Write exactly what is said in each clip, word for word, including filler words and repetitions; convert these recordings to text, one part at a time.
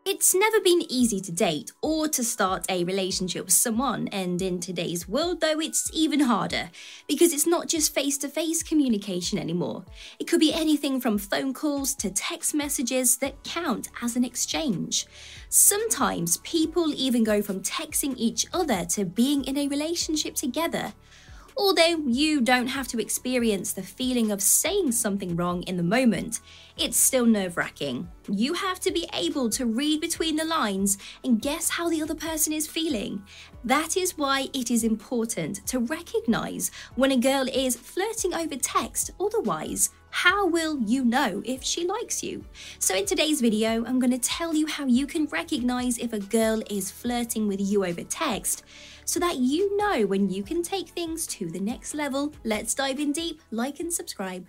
It's never been easy to date or to start a relationship with someone, and in today's world though, it's even harder because it's not just face-to-face communication anymore. It could be anything from phone calls to text messages that count as an exchange. Sometimes people even go from texting each other to being in a relationship together. Although you don't have to experience the feeling of saying something wrong in the moment, it's still nerve-wracking. You have to be able to read between the lines and guess how the other person is feeling. That is why it is important to recognize when a girl is flirting over text. Otherwise, how will you know if she likes you? So in today's video, I'm going to tell you how you can recognize if a girl is flirting with you over text, so that you know when you can take things to the next level. Let's dive in deep, like and subscribe.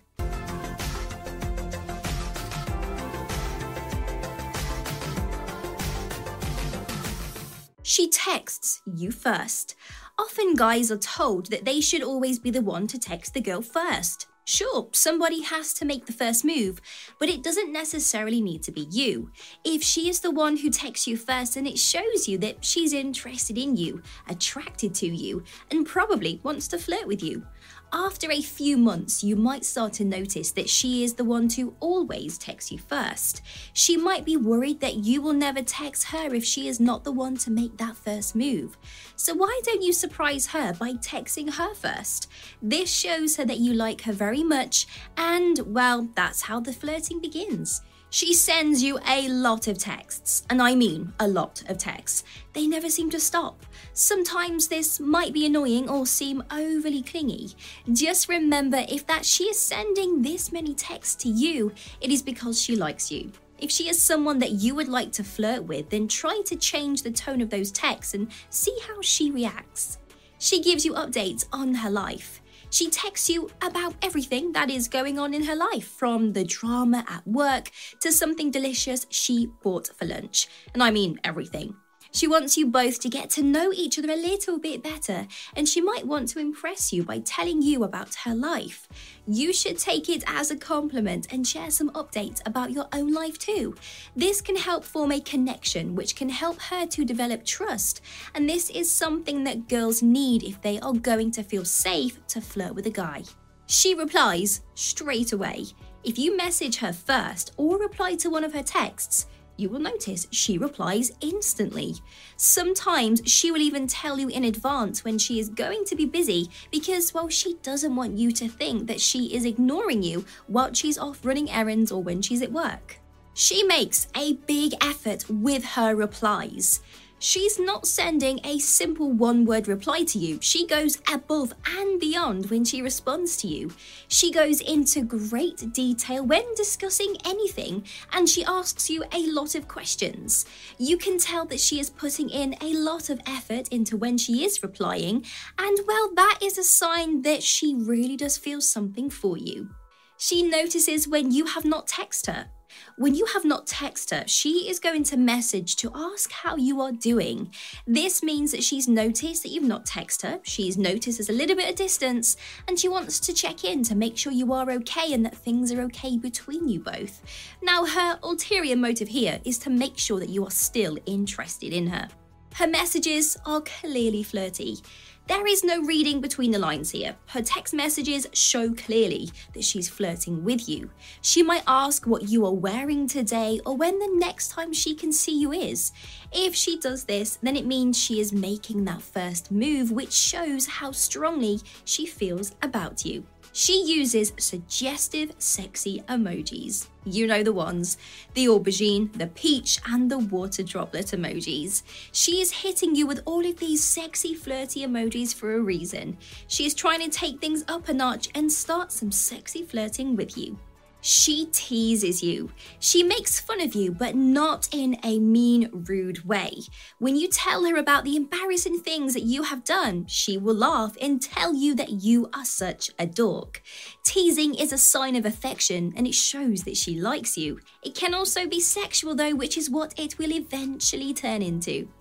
She texts you first. Often guys are told that they should always be the one to text the girl first. Sure, somebody has to make the first move, but it doesn't necessarily need to be you. If she is the one who texts you first, then it shows you that she's interested in you, attracted to you, and probably wants to flirt with you. After a few months, you might start to notice that she is the one to always text you first. She might be worried that you will never text her if she is not the one to make that first move. So why don't you surprise her by texting her first? This shows her that you like her very much, and well, that's how the flirting begins. She sends you a lot of texts, and I mean a lot of texts. They never seem to stop. Sometimes this might be annoying or seem overly clingy. Just remember, if that she is sending this many texts to you, it is because she likes you. If she is someone that you would like to flirt with, then try to change the tone of those texts and see how she reacts. She gives you updates on her life. She texts you about everything that is going on in her life, from the drama at work to something delicious she bought for lunch. And I mean everything. She wants you both to get to know each other a little bit better, and she might want to impress you by telling you about her life. You should take it as a compliment and share some updates about your own life too. This can help form a connection, which can help her to develop trust, and this is something that girls need if they are going to feel safe to flirt with a guy. She replies straight away. If you message her first or reply to one of her texts, you will notice she replies instantly. Sometimes she will even tell you in advance when she is going to be busy because, well, she doesn't want you to think that she is ignoring you while she's off running errands or when she's at work. She makes a big effort with her replies. She's not sending a simple one-word reply to you. She goes above and beyond when she responds to you. She goes into great detail when discussing anything, and she asks you a lot of questions. You can tell that she is putting in a lot of effort into when she is replying, and well, that is a sign that she really does feel something for you. She notices when you have not texted her. When you have not texted her, she is going to message to ask how you are doing. This means that she's noticed that you've not texted her, she's noticed there's a little bit of distance, and she wants to check in to make sure you are okay and that things are okay between you both. Now, her ulterior motive here is to make sure that you are still interested in her. Her messages are clearly flirty. There is no reading between the lines here. Her text messages show clearly that she's flirting with you. She might ask what you are wearing today or when the next time she can see you is. If she does this, then it means she is making that first move, which shows how strongly she feels about you. She uses suggestive, sexy emojis. You know the ones. The aubergine, the peach, and the water droplet emojis. She is hitting you with all of these sexy, flirty emojis for a reason. She is trying to take things up a notch and start some sexy flirting with you. She teases you. She makes fun of you, but not in a mean, rude way. When you tell her about the embarrassing things that you have done, she will laugh and tell you that you are such a dork. Teasing is a sign of affection, and it shows that she likes you. It can also be sexual though, which is what it will eventually turn into.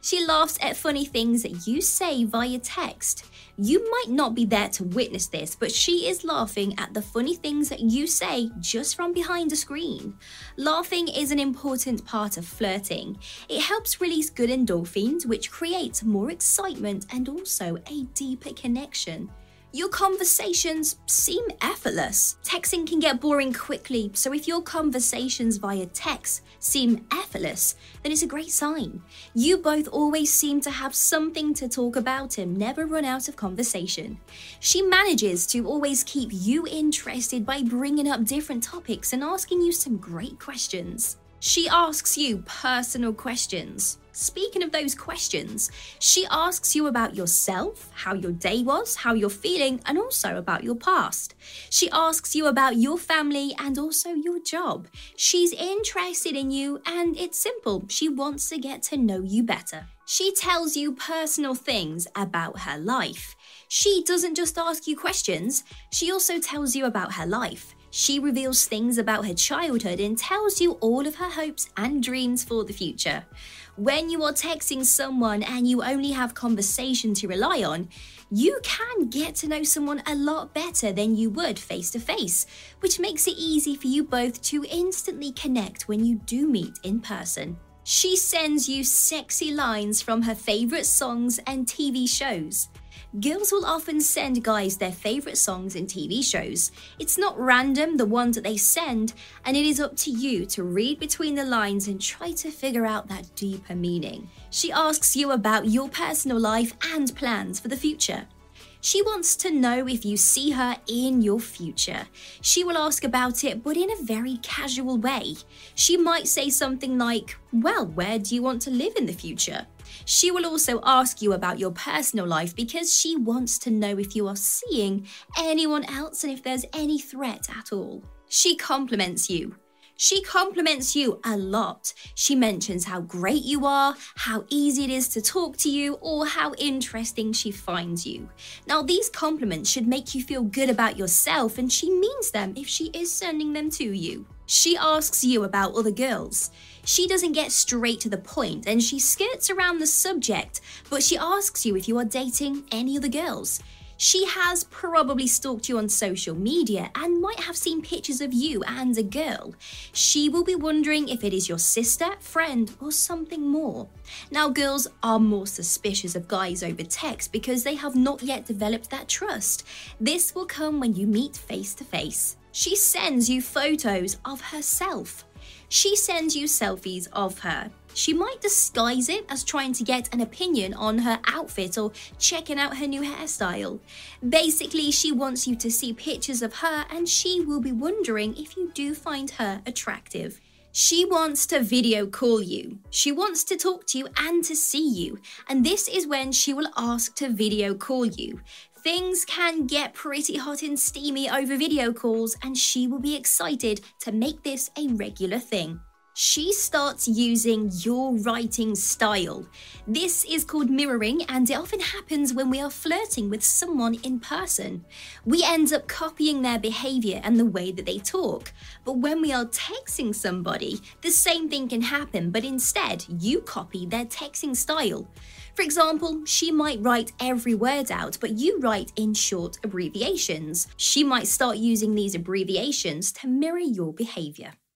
She laughs at funny things that you say via text. You might not be there to witness this, but she is laughing at the funny things that you say just from behind a screen. Laughing is an important part of flirting. It helps release good endorphins, which creates more excitement and also a deeper connection. Your conversations seem effortless. Texting can get boring quickly, so if your conversations via text seem effortless, then it's a great sign. You both always seem to have something to talk about and never run out of conversation. She manages to always keep you interested by bringing up different topics and asking you some great questions. She asks you personal questions. Speaking of those questions, she asks you about yourself, how your day was, how you're feeling, and also about your past. She asks you about your family and also your job. She's interested in you, and it's simple. She wants to get to know you better. She tells you personal things about her life. She doesn't just ask you questions, she also tells you about her life. She reveals things about her childhood and tells you all of her hopes and dreams for the future. When you are texting someone and you only have conversation to rely on, you can get to know someone a lot better than you would face to face, which makes it easy for you both to instantly connect when you do meet in person. She sends you sexy lines from her favorite songs and T V shows. Girls will often send guys their favorite songs and T V shows. It's not random, the ones that they send, and it is up to you to read between the lines and try to figure out that deeper meaning. She asks you about your personal life and plans for the future. She wants to know if you see her in your future. She will ask about it, but in a very casual way. She might say something like, well, where do you want to live in the future? She will also ask you about your personal life because she wants to know if you are seeing anyone else and if there's any threat at all. She compliments you. She compliments you a lot. She mentions how great you are, how easy it is to talk to you, or how interesting she finds you. Now, these compliments should make you feel good about yourself, and she means them if she is sending them to you. She asks you about other girls. She doesn't get straight to the point, and she skirts around the subject, but she asks you if you are dating any other girls. She has probably stalked you on social media and might have seen pictures of you and a girl. She will be wondering if it is your sister, friend, or something more. Now, girls are more suspicious of guys over text because they have not yet developed that trust. This will come when you meet face to face. She sends you photos of herself. She sends you selfies of her. She might disguise it as trying to get an opinion on her outfit or checking out her new hairstyle. Basically, she wants you to see pictures of her and she will be wondering if you do find her attractive. She wants to video call you. She wants to talk to you and to see you. And this is when she will ask to video call you. Things can get pretty hot and steamy over video calls, and she will be excited to make this a regular thing. She starts using your writing style. This is called mirroring, and it often happens when we are flirting with someone in person. We end up copying their behavior and the way that they talk. But when we are texting somebody, the same thing can happen, but instead you copy their texting style. For example, she might write every word out, but you write in short abbreviations. She might start using these abbreviations to mirror your behavior.